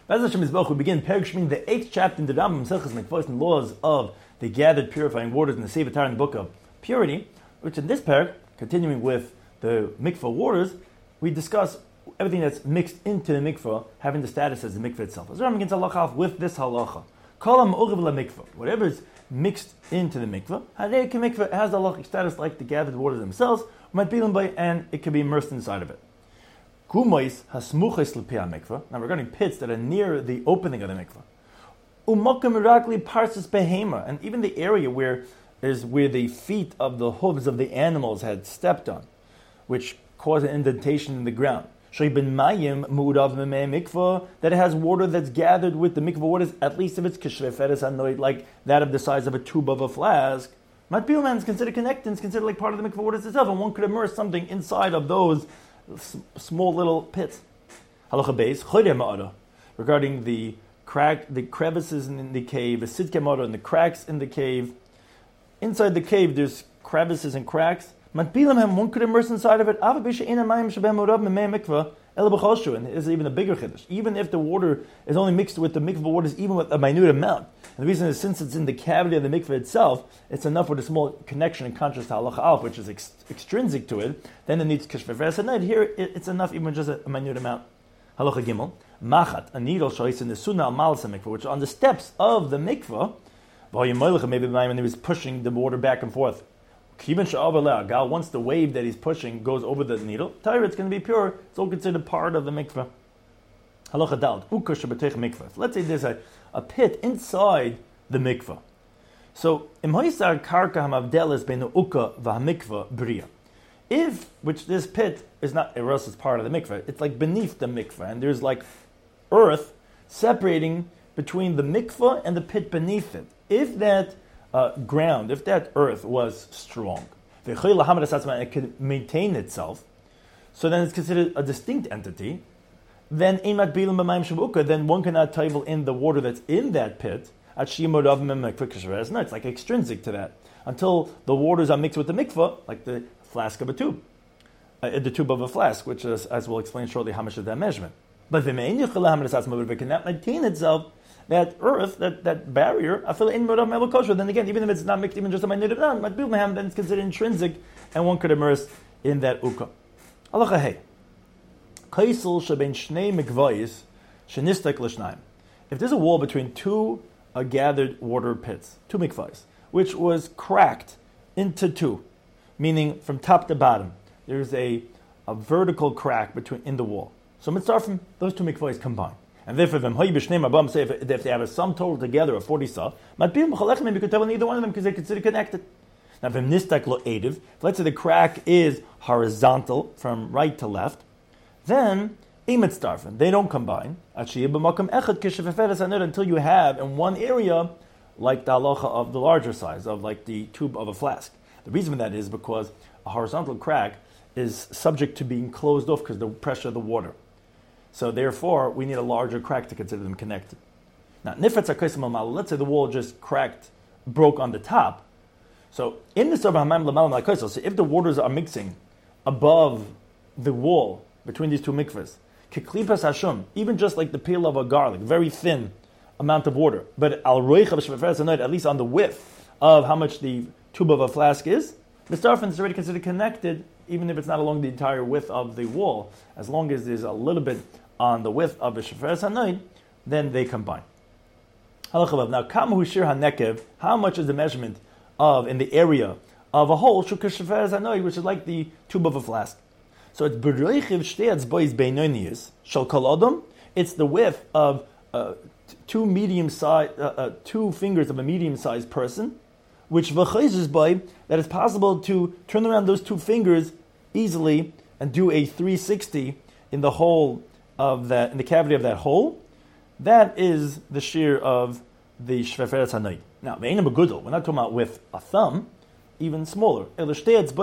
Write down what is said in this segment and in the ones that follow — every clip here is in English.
Bez Hashem Yisboch, we begin Perek Shmini, the 8th chapter in the Rambam, Mesechus Mikvos, and laws of the gathered purifying waters in the Sefer Torah in the book of purity, which in this Perek, continuing with the mikvah waters, we discuss everything that's mixed into the mikvah, having the status as the mikvah itself. So Rambam begins halacha with this halacha. Kol ha'ma'urev la'mikvah. Whatever is mixed into the mikvah, Hadei mikvah has the halachic status like the gathered waters themselves, might be and it can be immersed inside of it. Kumois hasmuches l'pei mikvah. Now regarding pits that are near the opening of the mikvah. Umokim mirakli parsus behema, and even the area where the feet of the hooves of the animals had stepped on, which caused an indentation in the ground. Shoibin mayim mu'udav memei mikvah, that it has water that's gathered with the mikvah waters, at least if it's kishveferes anoid, like that of the size of a tube of a flask. Matbilman is considered connected, it's considered like part of the mikvah waters itself, and one could immerse something inside of those small little pits. Halacha beis choydeh ma'ara, regarding the crevices in the cave, the sidke ma'ara, and the cracks in the cave. Inside the cave, there's crevices and cracks. One could immerse inside of it. And there's even a bigger chiddush. Even if the water is only mixed with the mikvah waters, even with a minute amount. And the reason is, since it's in the cavity of the mikvah itself, it's enough with a small connection and contrast to halacha alf, which is extrinsic to it. Then it needs kishveferes hanayid. Here, it's enough even with just a minute amount. Halacha gimel, machat, a needle shoyis in the sunnah al malas mikvah, which on the steps of the mikvah, maybe when he was pushing the water back and forth. Once the wave that he's pushing goes over the needle, it's going to be pure. It's all considered part of the mikveh. Halacha dal, mikveh. Let's say there's a pit inside the mikveh. So, which this pit is not, eros is part of the mikveh, it's like beneath the mikveh, and there's like earth separating between the mikveh and the pit beneath it. If that ground, if that earth was strong, it can maintain itself, so then it's considered a distinct entity, then one cannot table in the water that's in that pit. No, it's like extrinsic to that. Until the waters are mixed with the mikveh, like the flask of a tube, the tube of a flask, which is, as we'll explain shortly, how much is that measurement. But it cannot maintain itself, that earth, that barrier, then again, even if it's not mixed, even just a minute amount, then it's considered intrinsic, and one could immerse in that uka. Halacha hey. If there's a wall between two gathered water pits, two mikvahs, which was cracked into two, meaning from top to bottom, there's a vertical crack in the wall. So mitzarfim, those two mikvahs combine. And therefore, if they have a sum total together of 40 sah, you could tell on either one of them because they're considered connected. Now, if let's say the crack is horizontal from right to left, then they don't combine until you have in one area like the halacha of the larger size, of like the tube of a flask. The reason for that is because a horizontal crack is subject to being closed off because of the pressure of the water. So therefore, we need a larger crack to consider them connected. Now, let's say the wall just broke on the top. So in the so if the waters are mixing above the wall between these two mikvahs, keklipas hashum, even just like the peel of a garlic, very thin amount of water, but at least on the width of how much the tube of a flask is, Mistarfin is already considered connected, even if it's not along the entire width of the wall. As long as there's a little bit on the width of a sheferes hanoid, then they combine. Now, kamahu shir hanekev, how much is the measurement of in the area of a hole, shukar sheferes hanoid, which is like the tube of a flask. So it's b'roichiv shteatz bois beinonius shal kol adam. It's the width of two fingers of a medium-sized person, which v'chayzes by that it's possible to turn around those two fingers easily and do a 360 in the hole of that, in the cavity of that hole. That is the shear of the shveferes hanoid. Now, we're not talking about with a thumb, even smaller. The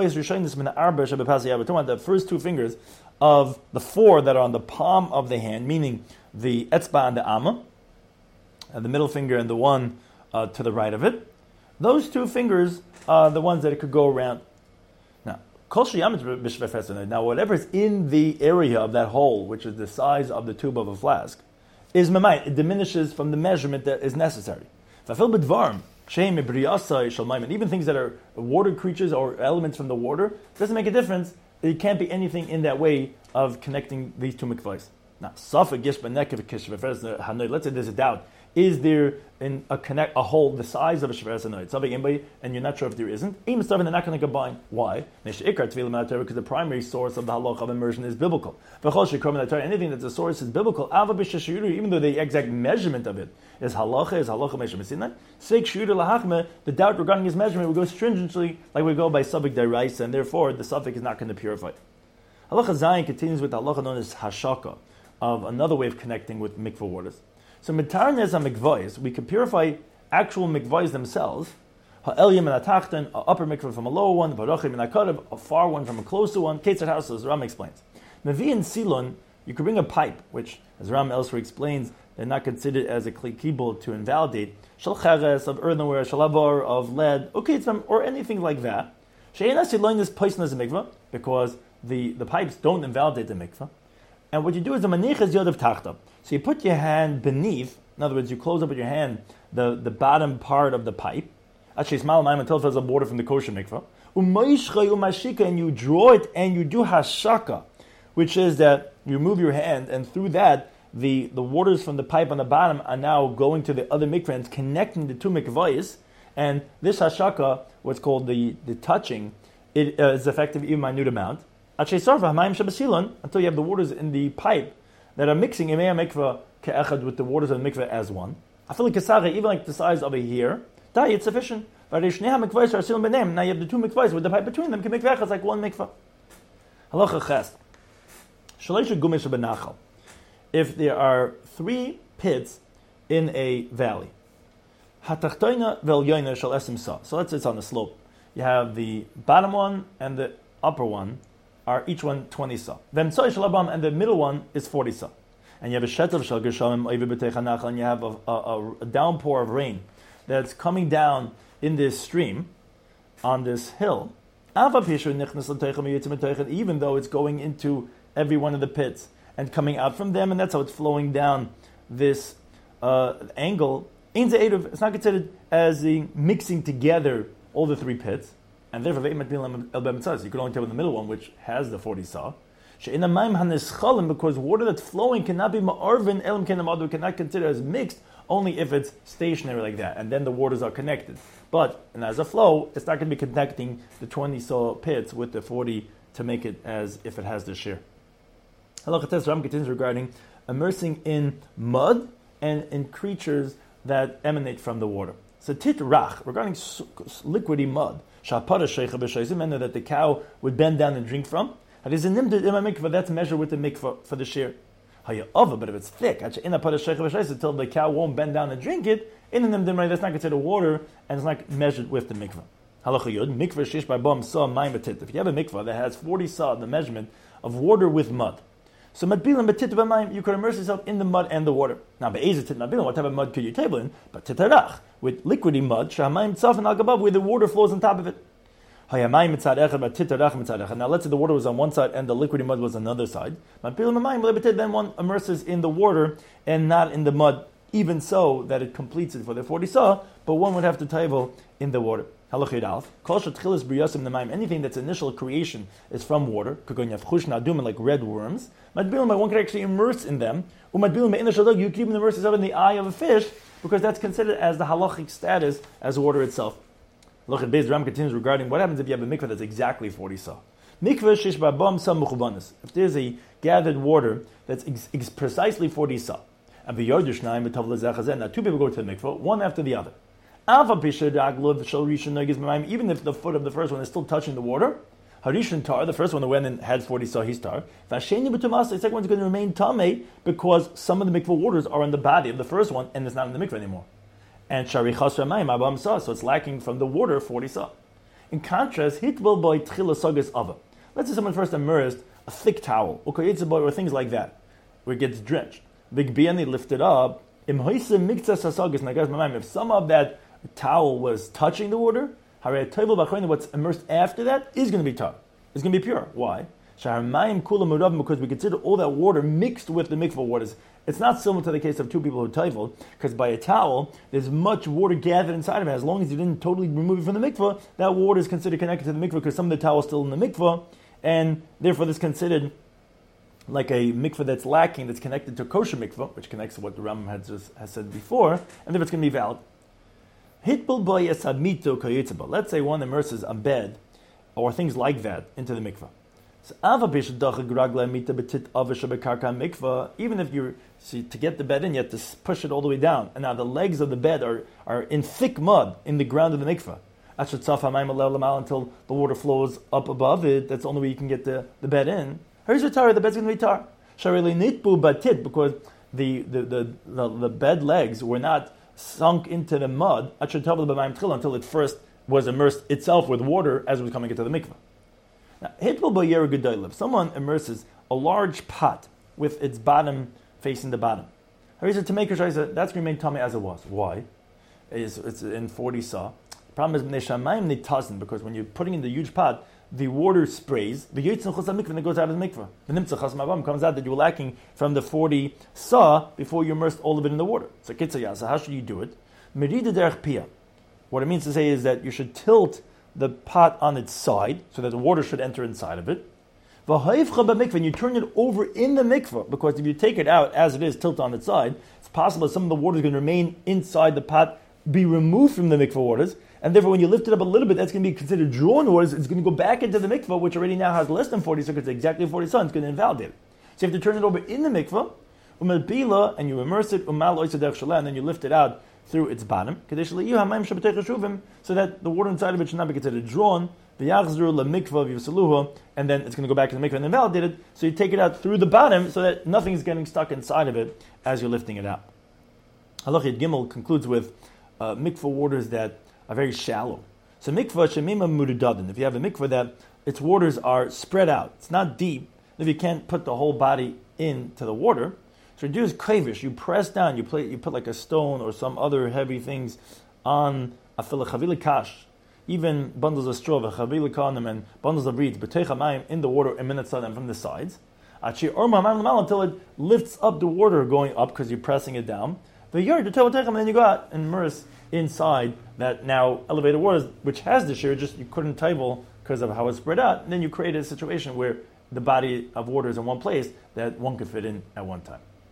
first two fingers of the four that are on the palm of the hand, meaning the etzba and the amma, and the middle finger and the one to the right of it. Those two fingers are the ones that it could go around. Now, whatever is in the area of that hole, which is the size of the tube of a flask, is mamayim. It diminishes from the measurement that is necessary. Fafil b'dvarim, sheim ebriyasai shalmayim, and even things that are water creatures or elements from the water, doesn't make a difference. It can't be anything in that way of connecting these two mikvahs. Now, safek yesh b'nekev kishveferes hanoy. Let's say there's a doubt. Is there a hole the size of a sheferes hanoy? And you're not sure if there isn't. Even stuff, they're not going to combine. Why? Because the primary source of the halach of immersion is biblical. Anything that's a source is biblical. Even though the exact measurement of it is halacha measurement. The doubt regarding his measurement will go stringently, like we go by safek deraisa, and therefore the safek is not going to purify. Halacha Zayin continues with the halacha known as hashaka, of another way of connecting with mikvah waters. So mitarnes mikvahs, we can purify actual mikvahs themselves. Ha'elyim and atachten, an upper mikvah from a lower one, barachim and akarev, a far one from a closer one. Ketzar house, as Ram explains. Mevi and silon, you could bring a pipe, which, as Ram elsewhere explains, they're not considered as a kli to invalidate. Shal cheres, of earthenware, shalabar, of lead, or anything like that. She'ena silon is placed as a mikvah, because the pipes don't invalidate the mikvah. And what you do is the manichas yod of tachta. So you put your hand beneath, in other words, you close up with your hand the bottom part of the pipe. Actually, small ma'im until there's a border from the kosher mikvah. And you draw it and you do hashaka, which is that you move your hand and through that the waters from the pipe on the bottom are now going to the other mikvah and connecting the two mikvahs. And this hashaka, what's called the touching, it is effective even minute amount. Until you have the waters in the pipe that are mixing imei mikvah ke'echad with the waters of the mikvah as one. I feel like kasare, even like the size of a hair, it's sufficient. Now you have the two mikvahs with the pipe between them. Mikvah is like one mikvah. Halacha ches. If there are 3 pits in a valley, so let's say it's on the slope. You have the bottom one and the upper one are each one 20 sa. And the middle one is 40 sa. And you have a shetav shel geshamim and you have a downpour of rain that's coming down in this stream on this hill. Even though it's going into every one of the pits and coming out from them, and that's how it's flowing down this angle. It's not considered as the mixing together all the 3 pits. And therefore, you could only tell in the middle one, which has the 40 saw. Because water that's flowing cannot be ma'arvin, elam cannot consider as mixed, only if it's stationary like that. And then the waters are connected. And as a flow, it's not going to be connecting the 20 saw pits with the 40 to make it as if it has the shear. Halacha Ram continues regarding immersing in mud and in creatures that emanate from the water. So tit rach, regarding liquidy mud, that the cow would bend down and drink from. That's measured with the mikvah for the shear. But if it's thick, until the cow won't bend down and drink it, that's not considered water and it's not measured with the mikvah. If you have a mikvah that has 40 saw, the measurement of water with mud, so you could immerse yourself in the mud and the water. Now, what type of mud could you table in? But titarach, with liquidy mud, where the water flows on top of it. Now, let's say the water was on one side and the liquidy mud was on the other side. Then one immerses in the water and not in the mud, even so that it completes it for the 40 saw, but one would have to table in the water. Anything that's initial creation is from water, like red worms. One could actually immerse in them. You could even immerse yourself in the eye of a fish, because that's considered as the halachic status as water itself. Beis Ram continues regarding what happens if you have a mikveh that's exactly 40 sa. If there's a gathered water that's precisely 40 sa, and now 2 people go to the mikveh, one after the other. Even if the foot of the first one is still touching the water, Harishan tar, the first one that went and had 40 saw, he's tar. The second one's going to remain tamei because some of the mikveh waters are in the body of the first one and it's not in the mikveh anymore. And sharichas ramayim abam saw, so it's lacking from the water 40 saw. In contrast, hitbel boy tchila sagas ava. Let's say someone first immersed a thick towel, or things like that, where it gets drenched. Big biani lifted up. If some of that towel was touching the water, what's immersed after that is going to be tar. It's going to be pure. Why? Because we consider all that water mixed with the mikvah waters It's not similar to the case of two people who taivel, because by a towel, there's much water gathered inside of it. As long as you didn't totally remove it from the mikveh, that water is considered connected to the mikveh because some of the towel is still in the mikveh, and therefore this is considered like a mikveh that's lacking, that's connected to a kosher mikveh, which connects to what the Rambam has said before, and therefore it's going to be valid. Let's say one immerses a bed or things like that into the mikveh. So, even if you see to get the bed in, you have to push it all the way down, and now the legs of the bed are in thick mud in the ground of the mikveh. Until the water flows up above it, that's the only way you can get the bed in. The bed's going to be tar. Because the bed legs were not sunk into the mud until it first was immersed itself with water as it was coming into the mikveh. Now, if someone immerses a large pot with its bottom facing the bottom, to make that's going to remain tummy as it was. Why? It's in 40 saw. The problem is because when you're putting in the huge pot, the water sprays, and it goes out of the mikveh. The comes out that you were lacking from the 40 saw before you immersed all of it in the water. So how should you do it? What it means to say is that you should tilt the pot on its side so that the water should enter inside of it. When you turn it over in the mikveh, because if you take it out as it is, tilt on its side, it's possible that some of the water is going to remain inside the pot, be removed from the mikveh waters, and therefore when you lift it up a little bit, that's going to be considered drawn waters. It's going to go back into the mikveh, which already now has less than 40 seconds, exactly 40 seconds, it's going to invalidate it. So you have to turn it over in the mikveh, and you immerse it, and then you lift it out through its bottom, so that the water inside of it should not be considered drawn, and then it's going to go back to the mikveh and invalidate it. So you take it out through the bottom so that nothing is getting stuck inside of it as you're lifting it out. Halachah Gimel concludes with mikveh waters that are very shallow. So mikveh shemima mudadadin. If you have a mikveh that its waters are spread out, it's not deep, if you can't put the whole body into the water, so you do is kavish. You press down. You put like a stone or some other heavy things on a chavila kash, even bundles of straw, chavila kanim, and bundles of reeds, b'teichamayim in the water, and from the sides, until it lifts up the water going up because you're pressing it down. And then you go out and immerse inside that now elevated waters, which has the shear, just you couldn't table because of how it's spread out. And then you create a situation where the body of water is in one place that one could fit in at one time.